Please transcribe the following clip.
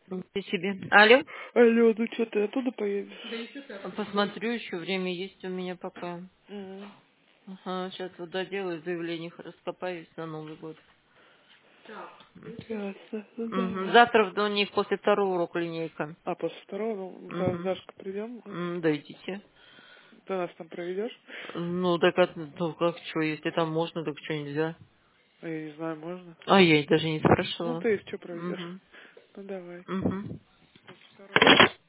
Ты себе. Алло? Алло, ну что ты оттуда поедешь? Посмотрю, еще время есть у меня пока. Мгм. Ага, сейчас вот доделаю заявление, раскопаюсь на Новый год. Ясно. Ну Мгм. давай. Завтра у них после второго урока линейка. А после второго, ну, с Угу. Дашкой придем? Да идите. Ты нас там проведешь? Ну, так ну, как что, если там можно, так что нельзя. А я не знаю, можно? А я даже не Ну спрашивала. ты что проведешь? Угу. Ну давай. Угу. После второго.